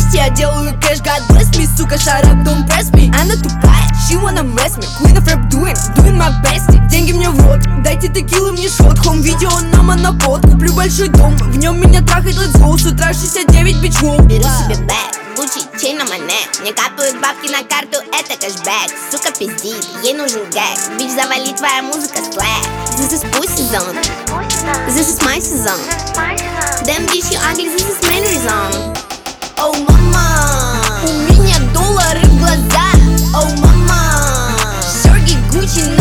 вместе, я делаю кэш, God bless me. Сука, shut up, don't press me. Она тупая, she wanna mess me. Queen of rap doing my best. Деньги мне в рот, дайте текилы мне шот. Хом видео на монопод, куплю большой дом. В нем меня трахает let's go. С утра 69 бичков. Беру себе бэк, Gucci, чейн на монет. Мне капают бабки на карту, это кэшбэк. Сука пиздит, ей нужен гэг. Бич, завали, твоя музыка слэк. This is pussy zone, this is my season. Damn bitch, you ugly, this is main reason. Oh мама, у меня доллары в глазах. Oh мама, Серги, Gucci